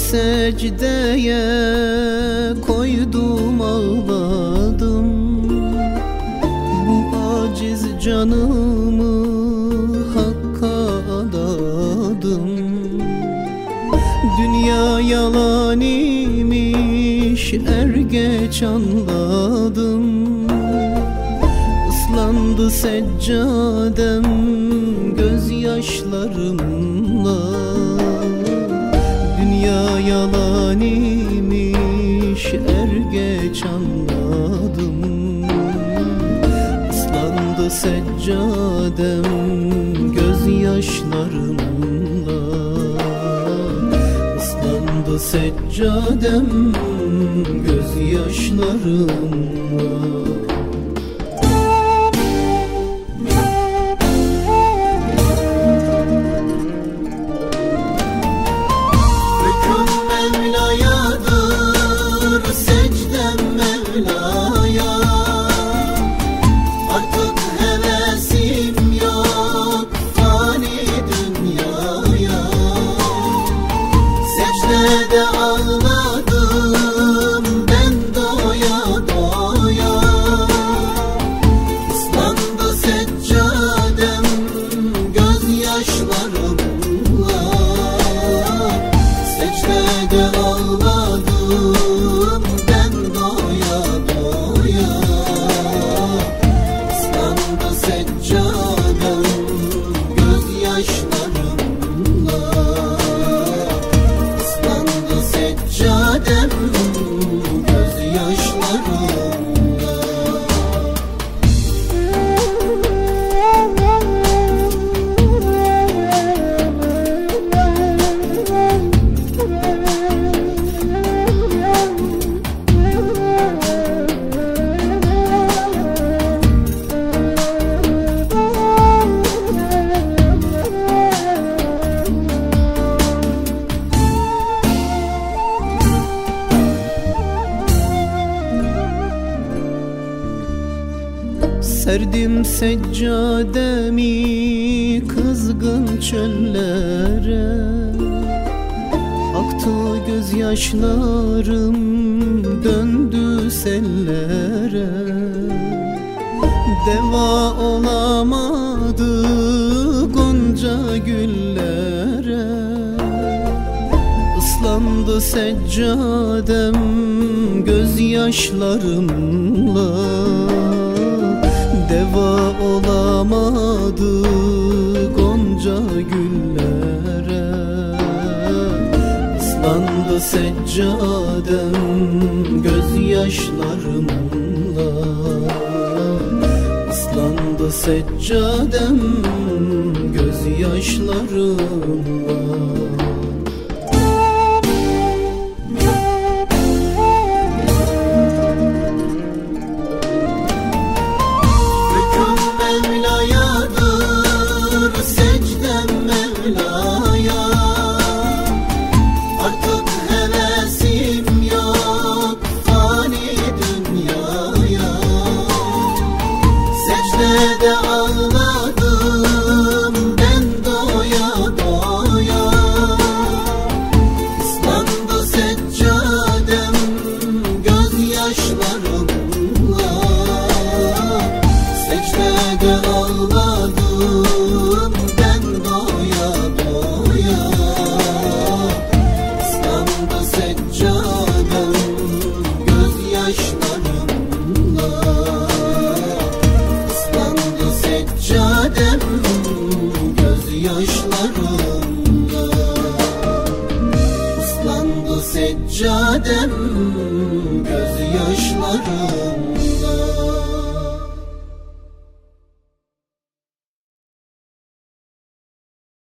secdeye koydum, ağladım. Bu aciz canımı Hakk'a adadım. Dünya yalan imiş, er geç anladım. Islandı seccadem gözyaşlarımla. Dünya yalan imiş, er geç anladım. Islandı seccadem gözyaşlarımla. Islandı seccadem gözyaşlarımla. Secdede ağladım ben doya doya. Islandı seccadem gözyaşlarımla. Secdede ağladım ben doya doya. Islandı seccadem gözyaşlarımla. Seccadem gözyaşlarımla. Serdim seccademi kızgın çöllere. Aktı gözyaşlarım, döndü sellere. Deva olamadı gonca güllere. Islandı seccadem gözyaşlarımla. Deva olamadı gonca güllere. Islandı seccadem gözyaşlarımla. Islandı seccadem gözyaşlarımla. Secdem Mevla'ya. Artık hevesim yok fani dünyaya. Secdede ağladım ben doya doya. Islandı seccadem gözyaşlarımla. Secdede ağladım ben doya doya. Islandı seccadem gözyaşlarımla. Islandı seccadem gözyaşlarımla. Islandı seccadem gözyaşlarımla.